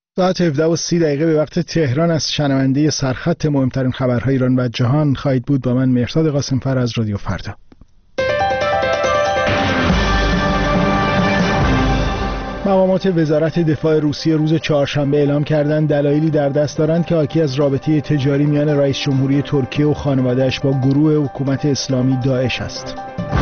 ساعت 17:30 به وقت تهران از شنونده سرخط مهمترین خبرهای ایران و جهان خواهید بود. با من مهرداد قاسم‌فر از رادیو فردا. مقامات وزارت دفاع روسیه روز چهارشنبه اعلام کردند دلایلی در دست دارند که حاکی از رابطه تجاری میان رئیس جمهوری ترکیه و خانواده‌اش با گروه حکومت اسلامی داعش است.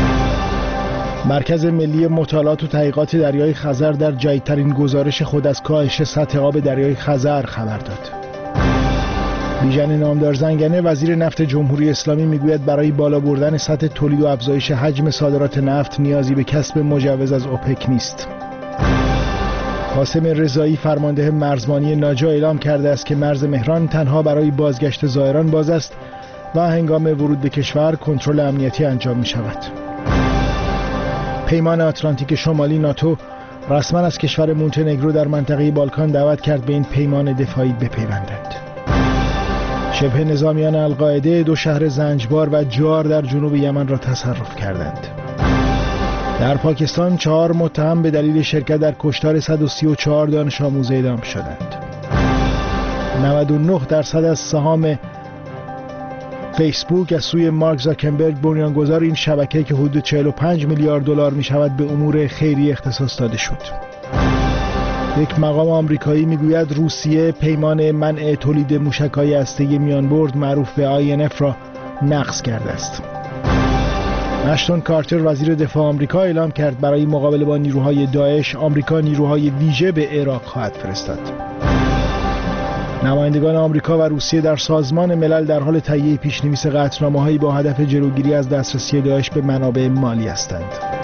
مرکز ملی مطالعات و تحقیقات دریای خزر در جدیدترین گزارش خود از کاهش سطح آب دریای خزر خبر داد. بیژن نامدار زنگنه وزیر نفت جمهوری اسلامی میگوید برای بالا بردن سطح تولید و افزایش حجم صادرات نفت نیازی به کسب مجوز از اوپک نیست. قاسم رضایی فرمانده مرزبانی ناجا اعلام کرده است که مرز مهران تنها برای بازگشت زائران باز است و هنگام ورود به کشور کنترل امنیتی انجام می شود. پیمان آتلانتیک شمالی ناتو رسما از کشور مونتنگرو در منطقه بالکان دعوت کرد به این پیمان دفاعی بپیوندند. شبه نظامیان القاعده 2 شهر زنجبار و جار در جنوب یمن را تصرف کردند. در پاکستان 4 متهم به دلیل شرکت در کشتار 134 دانش آموز اعدام شدند. 99% از سهام فیسبوک از سوی مارک زاکربرگ بنیانگذار این شبکه که حدود 45 میلیارد دلار می شود به امور خیریه اختصاص داده شد. یک مقام آمریکایی میگوید روسیه پیمان منع تولید موشک‌های هسته‌ای میانبرد معروف به INF را نقض کرده است. اشتون کارتر وزیر دفاع آمریکا اعلام کرد برای مقابله با نیروهای داعش آمریکا نیروهای ویژه به عراق خواهد فرستاد. نمایندگان آمریکا و روسیه در سازمان ملل در حال تهیه پیش‌نویس قطعنامه‌هایی با هدف جلوگیری از دسترسی داعش به منابع مالی هستند.